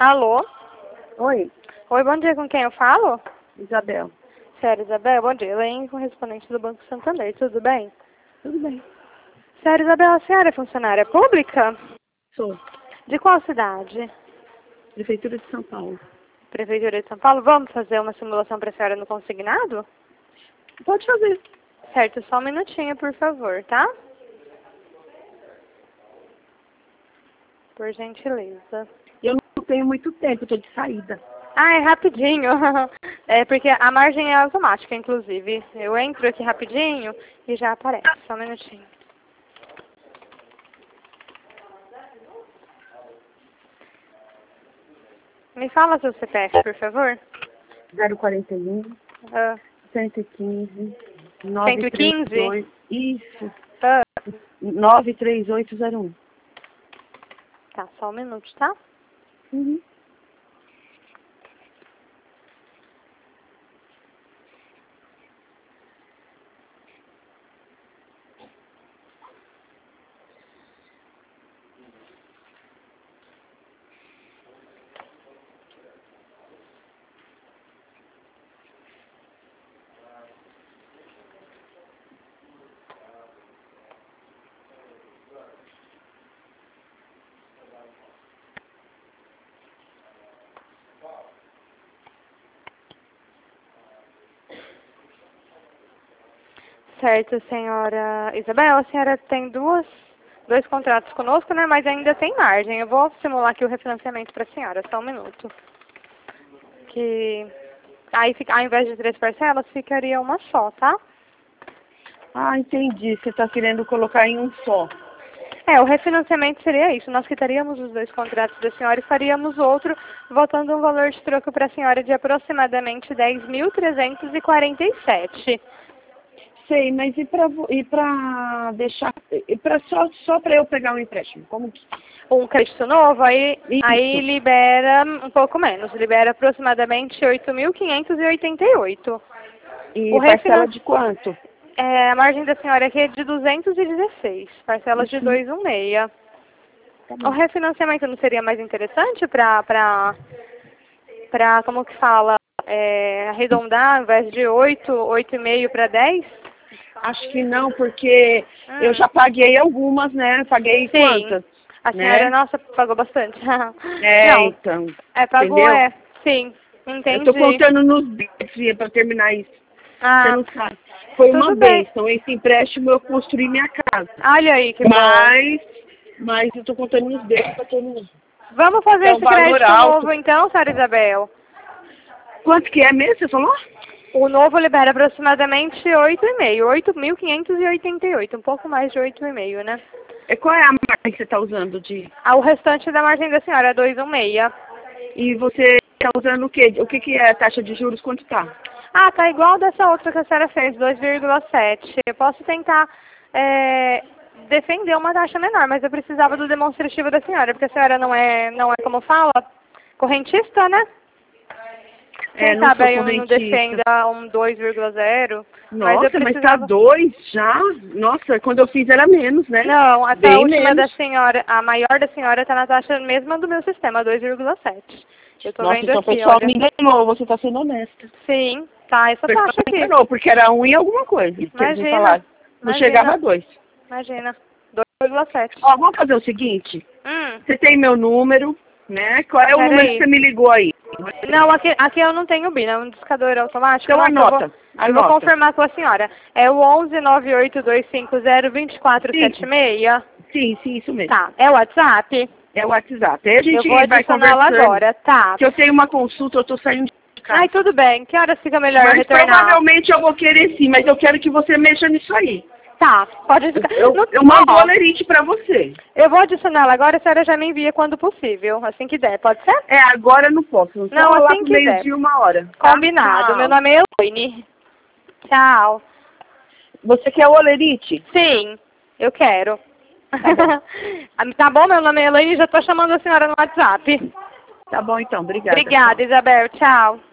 Alô? Oi, Oi, bom dia, com quem eu falo? Isabel. Sério, Isabel, bom dia. Elaine, correspondente do Banco Santander, tudo bem? Tudo bem? Sério, Isabel, a senhora é funcionária pública? Sou. De qual cidade? Prefeitura de São Paulo. Prefeitura de São Paulo. Vamos fazer uma simulação para a senhora no consignado? Pode fazer. Certo, só um minutinho, por favor, tá? Por gentileza. Eu não tenho muito tempo, estou de saída. Ah, é rapidinho. É porque a margem é automática, inclusive. Eu entro aqui rapidinho e já aparece. Só um minutinho. Me fala seu CPF, por favor. 041 Ah, 115 115? 938. Isso. ah. 93801. Tá, só um minuto, tá? Uhum. Certo, senhora Isabel, a senhora tem dois contratos conosco, né? Mas ainda tem margem. Eu vou simular aqui o refinanciamento para a senhora, só um minuto. Que aí, ao invés de 3 parcelas, ficaria uma só, tá? Ah, entendi. Você está querendo colocar em um só. É, o refinanciamento seria isso. Nós quitaríamos os 2 contratos da senhora e faríamos outro, voltando um valor de troco para a senhora de aproximadamente 10.347. Sei, mas e para deixar, só para eu pegar um empréstimo? Como que? Um crédito novo, aí Isso. libera um pouco menos. Libera aproximadamente 8.588. E O parcela de quanto? a margem da senhora aqui é de 216, parcelas de Isso. 216. Tá O bom. refinanciamento não seria mais interessante como que fala, arredondar, ao invés de 8,5 para 10? Acho que não, porque eu já paguei algumas, né? Paguei Sim. quantas? A senhora, Né? nossa, pagou bastante. Não, Então. pagou, Entendeu? sim, Eu tô entendi. contando nos bens para terminar isso. Você Ah, não sabe. Foi uma tudo bem. bênção. Esse empréstimo eu construí minha casa. Olha aí, que bom. Mas eu tô contando nos bens para terminar. Vamos fazer É um esse valor crédito alto. novo então, senhora Isabel? Quanto que é mesmo, você falou? O novo libera aproximadamente 8,5, 8.588, um pouco mais de 8,5, né? Qual é a marca que você está usando de... O restante da margem da senhora é 2,16. E você está usando o quê? O que que é a taxa de juros? Quanto tá? Ah, tá igual dessa outra que a senhora fez, 2,7. Eu posso tentar defender uma taxa menor, mas eu precisava do demonstrativo da senhora, porque a senhora não é como fala, correntista, né? Quem Não sabe sou aí eu não correntista. defenda um 2,0, mas eu Nossa, mas tá precisava... 2 já? Nossa, quando eu fiz era menos, né? Não, essa Bem última da menos. senhora, a maior da senhora está na taxa mesma do meu sistema, 2,7. Eu tô Nossa, vendo então o aqui, pessoal olha. me enganou, você tá sendo honesta. Sim, tá O essa pessoal taxa me aqui. enganou, porque era 1 e alguma coisa que eles me Imagina, falaram. Não chegava a 2. imagina. 2,7. Ó, vamos fazer o seguinte. Você tem meu número, né? Qual é o número que Peraí. você me ligou aí? Não, aqui eu não tenho BIN, é um discador automático. Então Nossa, anota, eu vou anota. confirmar com a senhora. É o 11 98250 Sim, 2476? sim, isso mesmo. Tá, é o WhatsApp? É o WhatsApp. Aí a Eu gente vou vai adicioná-la conversando. agora, tá. Se eu tenho uma consulta, eu tô saindo de casa. Ai, tudo bem. Que horas fica melhor eu Mas retornar? provavelmente eu vou querer sim, mas eu quero que você mexa nisso aí. Tá, pode ficar. Eu mando o Ó, olerite pra você. eu vou adicioná-la agora, a senhora já me envia quando possível, assim que der, pode ser? Agora eu não posso. Só Não, lá assim pro que der. meio-dia, 1 hora. Tá? Combinado. Meu Tchau. nome é Elaine. Tchau. Você quer o olerite? Sim, eu quero. Tá bom. Tá bom, meu nome é Elaine, já tô chamando a senhora no WhatsApp. Tá bom então, obrigada. Obrigada, Tchau. Isabel. Tchau.